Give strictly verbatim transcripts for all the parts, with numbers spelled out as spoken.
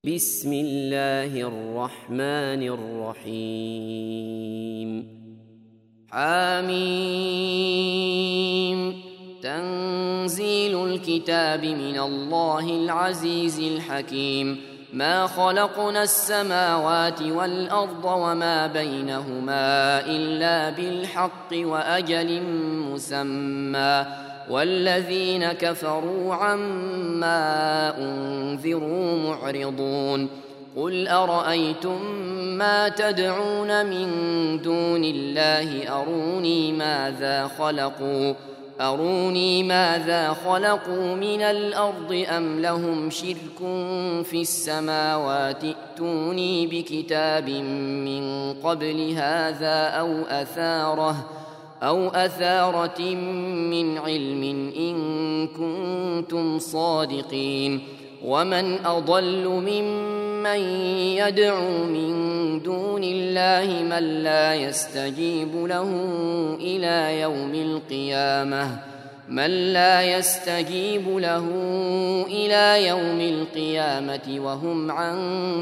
بسم الله الرحمن الرحيم حميم تنزيل الكتاب من الله العزيز الحكيم ما خلقنا السماوات والأرض وما بينهما إلا بالحق وأجل مسمى والذين كفروا عما أنذروا معرضون قل أرأيتم ما تدعون من دون الله أروني ماذا خلقوا أروني ماذا خلقوا من الأرض أم لهم شرك في السماوات ائتوني بكتاب من قبل هذا أو أثارة أو أثارة من علم إن كنتم صادقين ومن أضل ممن يدعو من دون الله من لا يستجيب له إلى يوم القيامة من لا يستجيب له إلى يوم القيامة وهم عن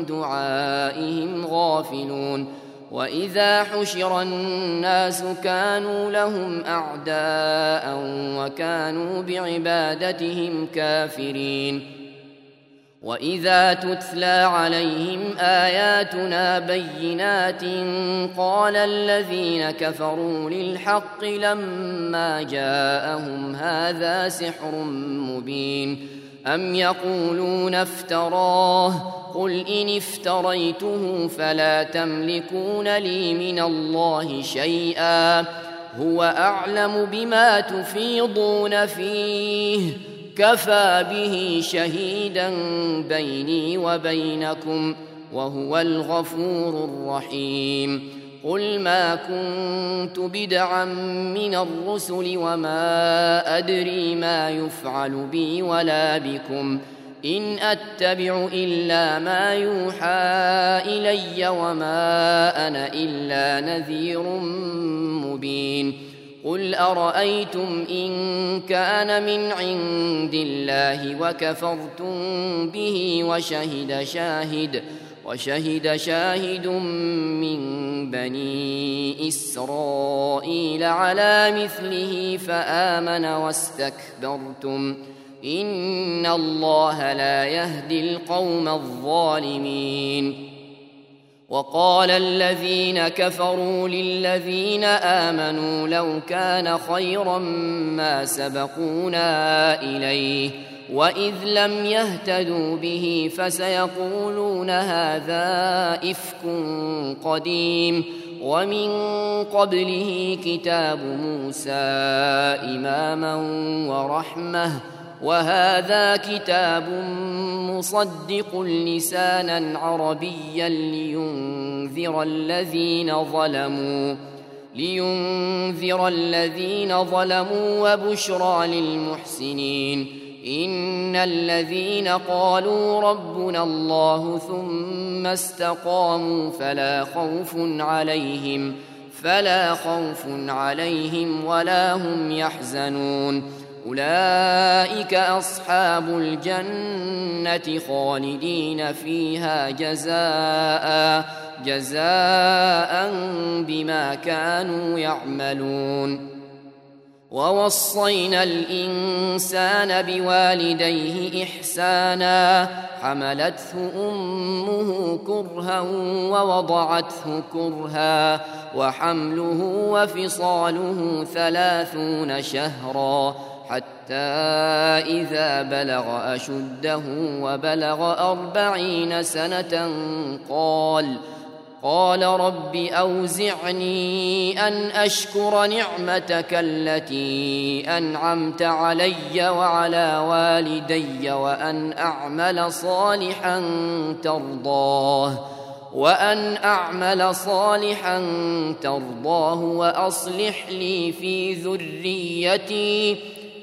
دعائهم غافلون وإذا حشر الناس كانوا لهم أعداء وكانوا بعبادتهم كافرين وإذا تتلى عليهم آياتنا بينات قال الذين كفروا للحق لما جاءهم هذا سحر مبين أم يقولون افتراه قل إن افتريته فلا تملكون لي من الله شيئا هو أعلم بما تفيضون فيه كفى به شهيدا بيني وبينكم وهو الغفور الرحيم قل ما كنت بدعا من الرسل وما أدري ما يفعل بي ولا بكم إن أتبع إلا ما يوحى إلي وما أنا إلا نذير مبين قل أرأيتم إن كان من عند الله وكفرتم به وشهد شاهد وشهد شاهد من بني إسرائيل على مثله فآمن واستكبرتم إن الله لا يهدي القوم الظالمين وقال الذين كفروا للذين آمنوا لو كان خيرا ما سبقونا إليه وإذ لم يهتدوا به فسيقولون هذا إفك قديم ومن قبله كتاب موسى إماما ورحمة وهذا كتاب مصدق لسانا عربيا لينذر الذين ظلموا لينذر الذين ظلموا وبشرى للمحسنين إن الذين قالوا ربنا الله ثم استقاموا فلا خوف عليهم فلا خوف عليهم ولا هم يحزنون أولئك أصحاب الجنة خالدين فيها جزاء جزاء بما كانوا يعملون ووصينا الإنسان بوالديه إحسانا حملته أمه كرها ووضعته كرها وحمله وفصاله ثلاثون شهرا حتى إذا بلغ أشده وبلغ أربعين سنة قال قال رب أوزعني أن أشكر نعمتك التي أنعمت علي وعلى والدي وأن أعمل صالحا ترضاه وأن أعمل صالحا ترضاه وأصلح لي في ذريتي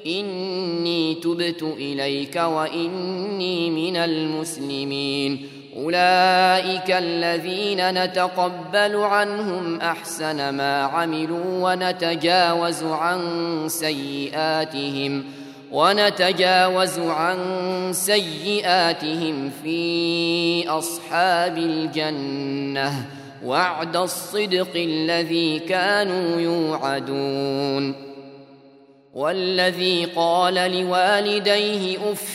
إني تبت إليك وإني من المسلمين أولئك الذين نتقبل عنهم أحسن ما عملوا ونتجاوز عن سيئاتهم ونتجاوز عن سيئاتهم في أصحاب الجنة وعد الصدق الذي كانوا يوعدون. والذي قال لوالديه أف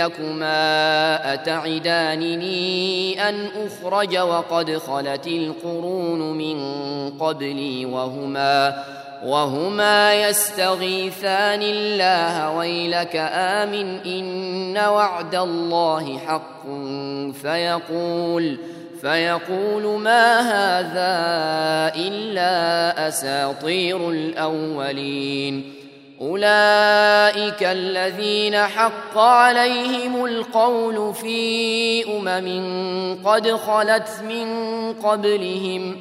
لكما أتعدانني أن أخرج وقد خلت القرون من قبلي وهما وهما يستغيثان الله ويلك آمن إن وعد الله حق فيقول فيقول ما هذا إلا أساطير الأولين. أولئك الذين حق عليهم القول في أمم قد خلت من قبلهم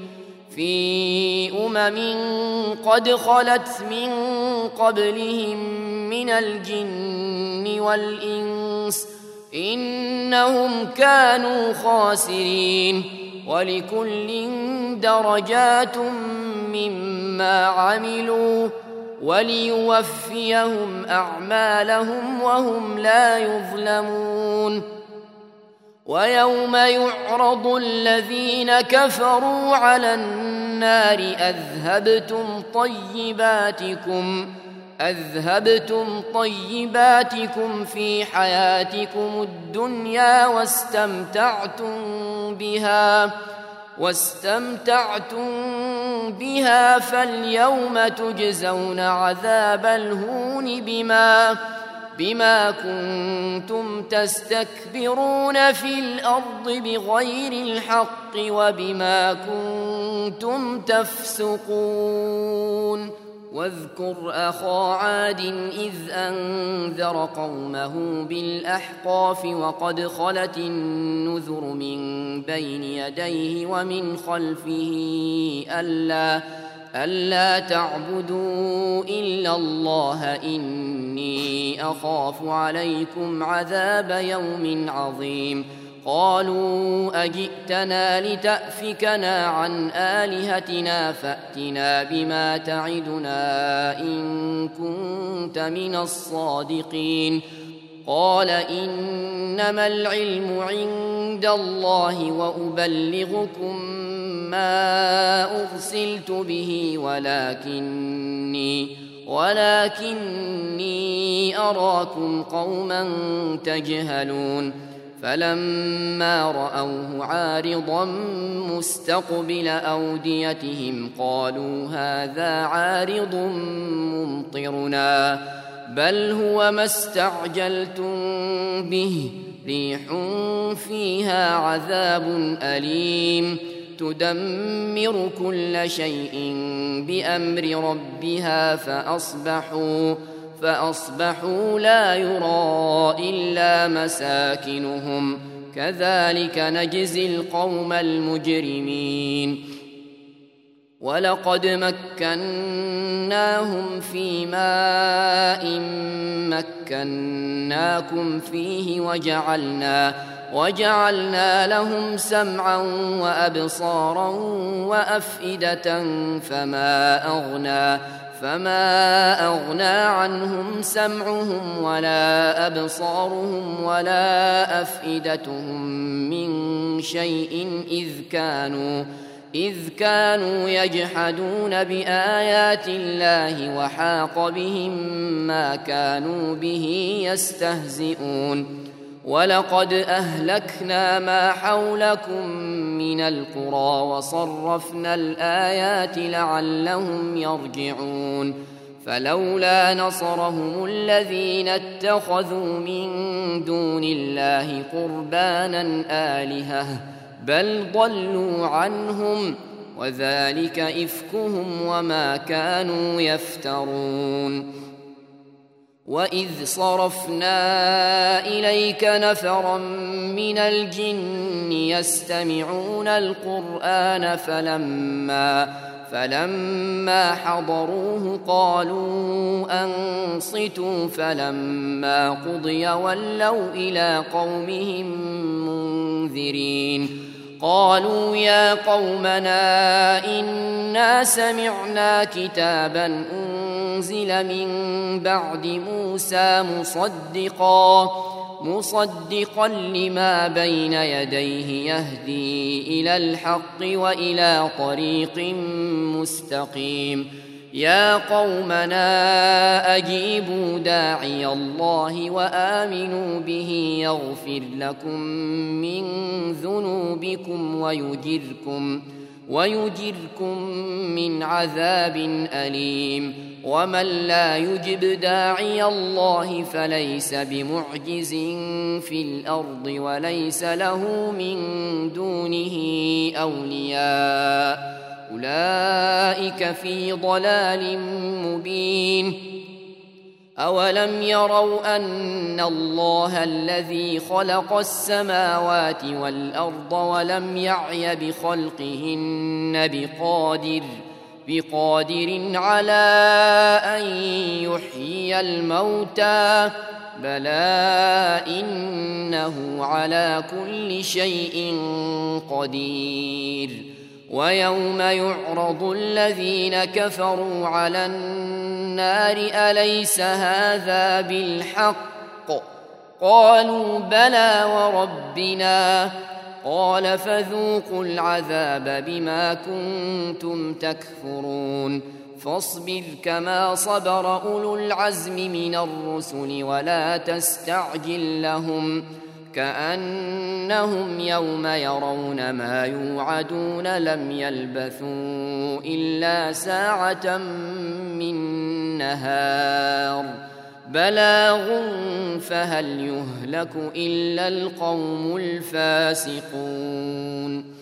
في أمم قد خلت من قبلهم من الجن والإنس إنهم كانوا خاسرين. ولكل درجات مما عملوا وليوفيهم أعمالهم وهم لا يظلمون. ويوم يعرض الذين كفروا على النار أذهبتم طيباتكم أذهبتم طيباتكم في حياتكم الدنيا واستمتعتم بها واستمتعتم بها فاليوم تجزون عذاب الهون بما بما كنتم تستكبرون في الأرض بغير الحق وبما كنتم تفسقون. واذكر أخا عاد إذ أنذر قومه بالأحقاف وقد خلت النذر من بين يديه ومن خلفه ألا, ألا تعبدوا إلا الله إني أخاف عليكم عذاب يوم عظيم. قالوا أجئتنا لتأفكنا عن آلهتنا فأتنا بما تعدنا إن كنت من الصادقين. قال إنما العلم عند الله وأبلغكم ما أرسلت به ولكني ولكني أراكم قوما تجهلون. فلما رأوه عارضا مستقبل أوديتهم قالوا هذا عارض ممطرنا بل هو ما استعجلتم به ريح فيها عذاب أليم تدمر كل شيء بأمر ربها فأصبحوا فأصبحوا لا يرى إلا مساكنهم كذلك نجزي القوم المجرمين. ولقد مكناهم في ماء مكناكم فيه وجعلنا وجعلنا لهم سمعا وأبصارا وأفئدة فما أغنى فما أغنى عنهم سمعهم ولا أبصارهم ولا أفئدتهم من شيء إذ كانوا إذ كانوا يجحدون بآيات الله وحاق بهم ما كانوا به يستهزئون. ولقد أهلكنا ما حولكم من القرى وصرفنا الآيات لعلهم يرجعون. فلولا نصرهم الذين اتخذوا من دون الله قربانا آلهة بل ضلوا عنهم وذلك إفكهم وما كانوا يفترون. وإذ صرفنا إليك نفرا من الجن يستمعون القرآن فلما فلما حضروه قالوا أنصتوا فلما قضي ولوا إلى قومهم منذرين. قالوا يا قومنا إنا سمعنا كتابا أنزل من بعد موسى مصدقا مصدقا لما بين يديه يهدي إلى الحق وإلى طريق مستقيم يا قومنا أجيبوا داعي الله وآمنوا به يغفر لكم من ذنوبكم ويجركم ويجركم من عذاب أليم ومن لا يجب داعي الله فليس بمعجز في الأرض وليس له من دونه أولياء أولئك في ضلال مبين أولم يروا أن الله الذي خلق السماوات والأرض ولم يعي بخلقهن بقادر بقادر على أن يحيي الموتى بلى إنه على كل شيء قدير ويوم يعرض الذين كفروا على النار أليس هذا بالحق قالوا بلى وربنا قال فذوقوا العذاب بما كنتم تكفرون فاصبر كما صبر أولو العزم من الرسل ولا تستعجل لهم كأنهم يوم يرون ما يوعدون لم يلبثوا إلا ساعة من نهار بلاغ فهل يهلك إلا القوم الفاسقون